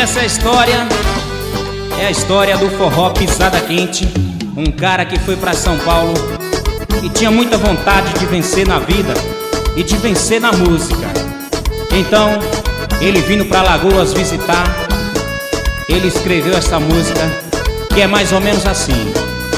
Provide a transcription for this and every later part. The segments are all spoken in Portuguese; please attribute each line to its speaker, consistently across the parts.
Speaker 1: essa história é a história do forró Pisada Quente. Um cara que foi pra São Paulo e tinha muita vontade de vencer na vida e de vencer na música. Então, ele vindo pra Lagoas visitar, ele escreveu essa música que é mais ou menos assim.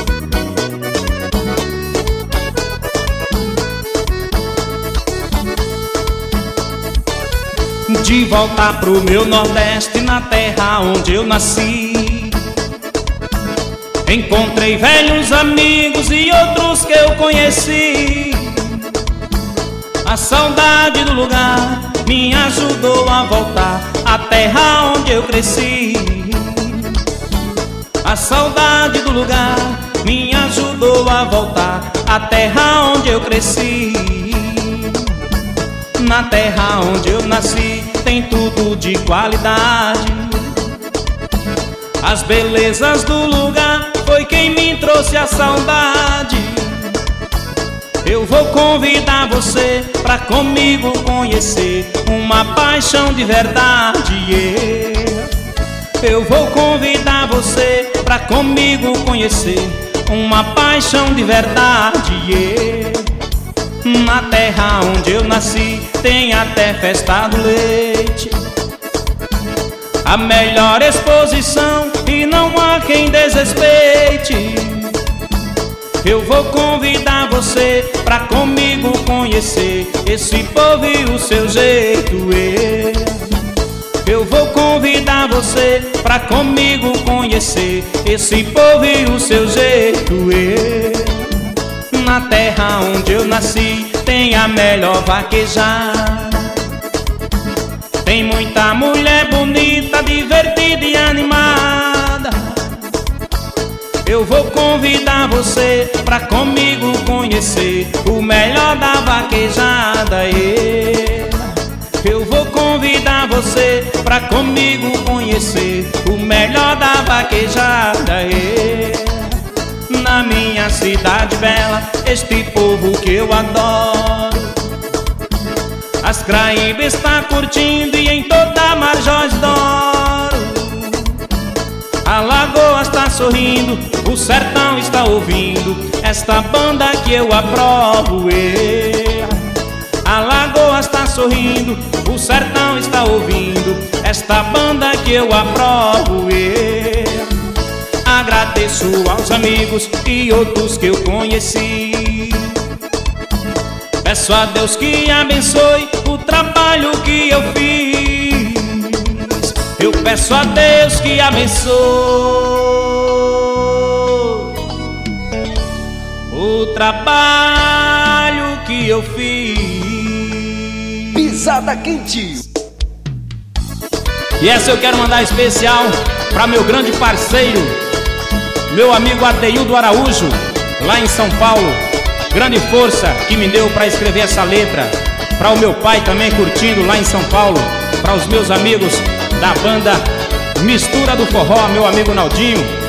Speaker 1: De volta pro meu Nordeste, na terra onde eu nasci, encontrei velhos amigos e outros que eu conheci. A saudade do lugar me ajudou a voltar à terra onde eu cresci. A saudade do lugar me ajudou a voltar à terra onde eu cresci. Na terra onde eu nasci tem tudo de qualidade. As belezas do lugar foi quem me trouxe a saudade. Eu vou convidar você pra comigo conhecer uma paixão de verdade, Eu vou convidar você pra comigo conhecer uma paixão de verdade, Na terra onde eu nasci tem até festa do leite, a melhor exposição e não há quem desrespeite. Eu vou convidar você pra comigo conhecer esse povo e o seu jeito, Eu vou convidar você pra comigo conhecer esse povo e o seu jeito, Na terra onde eu nasci tem a melhor vaquejada, tem muita mulher bonita, divertida e animada. Eu vou convidar você pra comigo conhecer o melhor da vaquejada, Eu vou convidar você pra comigo conhecer o melhor da vaquejada, Na minha cidade bela, este povo que eu adoro, as Craíbas está curtindo e em toda Marjós d'Oro. A Lagoa está sorrindo, o sertão está ouvindo esta banda que eu aprovo, A Lagoa está sorrindo, o sertão está ouvindo esta banda que eu aprovo, Agradeço aos amigos e outros que eu conheci. Peço a Deus que abençoe o trabalho que eu fiz. Eu peço a Deus que abençoe o trabalho que eu fiz.
Speaker 2: Pisada Quente.
Speaker 1: E essa eu quero mandar especial para meu grande parceiro, meu amigo Adeildo Araújo, lá em São Paulo. Grande força que me deu para escrever essa letra. Para o meu pai também curtindo lá em São Paulo. Para os meus amigos da banda Mistura do Forró, meu amigo Naldinho.